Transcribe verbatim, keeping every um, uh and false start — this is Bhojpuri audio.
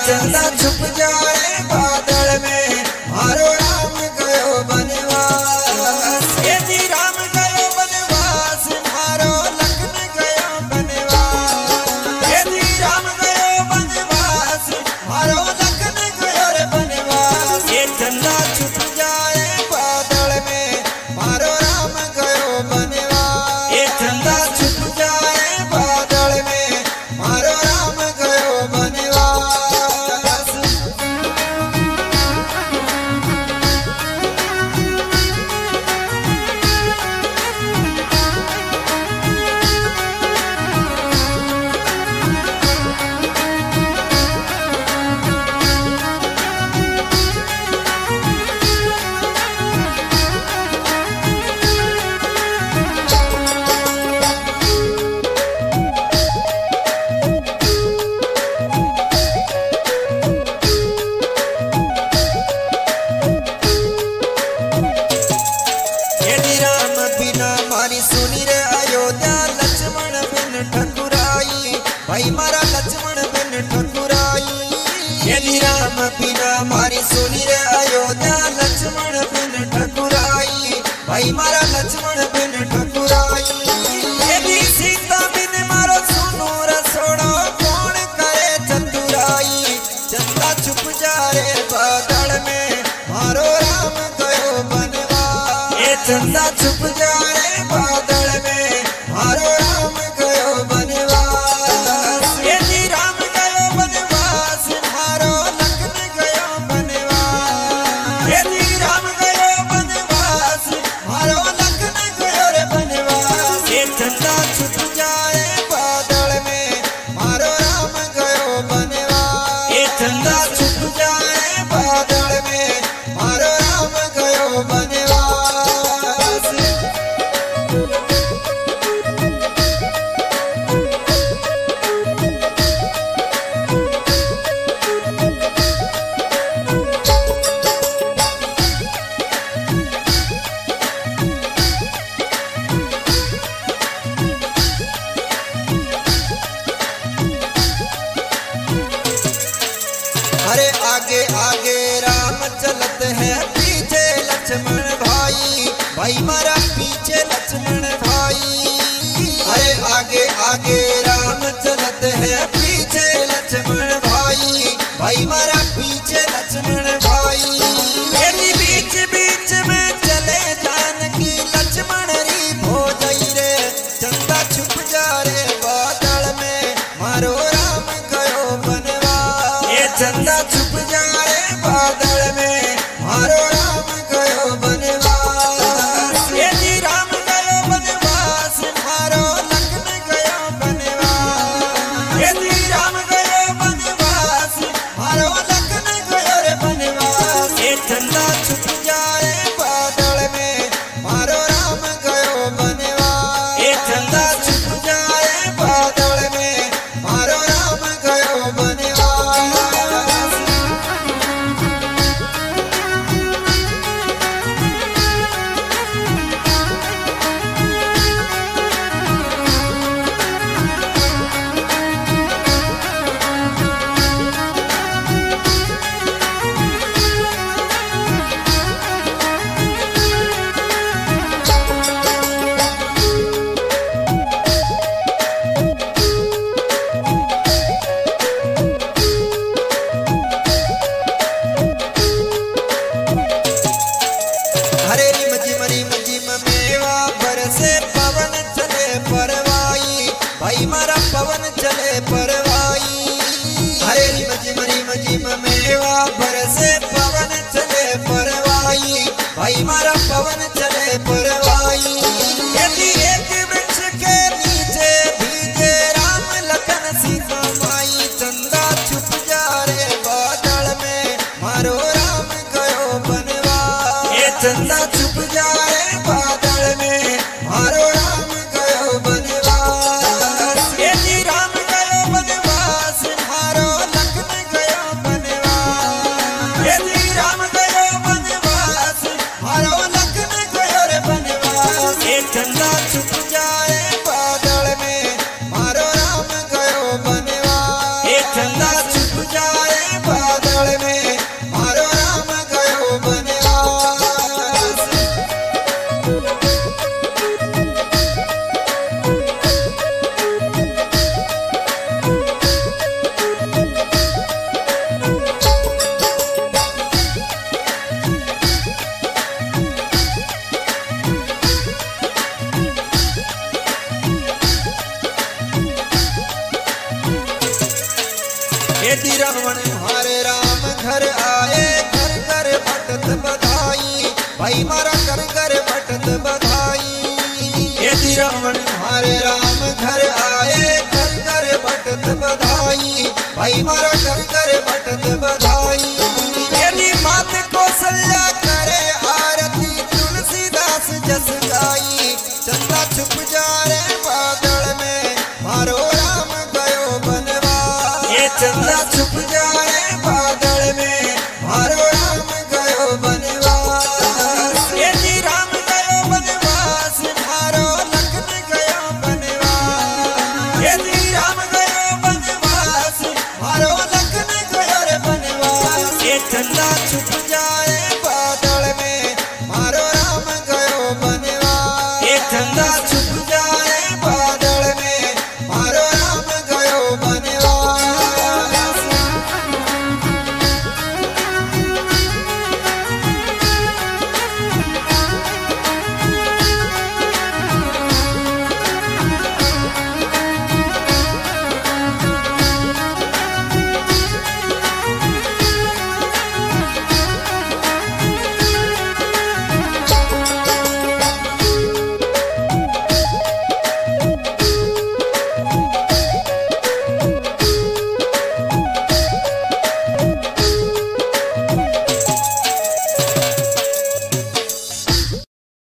चंदा छुप जाए बादल में मारो राम गयो बनवास। ये जी राम गयो बनवास मारो लखन गयो बनवास। ये जी राम गयो बनवास मारो लखन गयो रे बनवास। ये चंदा छुप जाए बादल में मारो राम गयो बनवास। ये चंदा छुप जाए बादल में मारो राम गयो बनवास। सुनी रे अयोध्या लक्ष्मण बिन ठकुराई भाई मारा लक्ष्मण बिन ठकुराई। यदि राम बिना मारी सुनी रे अयोध्या लक्ष्मण बिन ठकुराई भाई मारा लक्ष्मण बिन ठकुराई। यदि सीता बिन मारो सुनो रसोड़ो कौन करे चतुराई। चंदा छुप जा रे बादल में मारो राम गयो बनवास। ये चंदा छुप जा रे बादल में मारो राम गयो बनवास। ये जी राम गयो बनवास मारो लखन गयो बनवास। ये जी राम गयो बनवास मारो लखन गयो रे बनवास। ये चंदा छुप जाए बादल में मारो राम गयो बनवास। ये चंदा छुप जाए बादल में मारो राम गयो बनवास। अरे आगे आगे राम चलत है पीछे लक्ष्मण भाई भाई मारा पीछे लक्ष्मण भाई। अरे आगे आगे राम चलत है पीछे लक्ष्मण भाई भाई मारा पीछे लक्ष्मण भाई। मेरी बीच बीच में चले जानकी लक्ष्मण री हो जाई रे। चंदा छुप जा रे बादल में मारो राम गयो बनवास। ये चंदा छुप जा रे बादल में मारो राम गयो बनवास। ये जी राम गयो बनवास मारो लखन गयो बनवास। ये जी राम यदि रावण हरे राम घर आए घर घर बटत बधाई भाई मारा घर घर बटत बधाई यदि रावण हरे राम घर आए घर घर बटत बधाई भाई मारा घर घर बटत बधाई यदि मात कौशल्या करे आरती तुलसीदास जस गाई चंदा छुप जा रे बादल में मारो राम गयो बनवा ये चंदा छुप जाए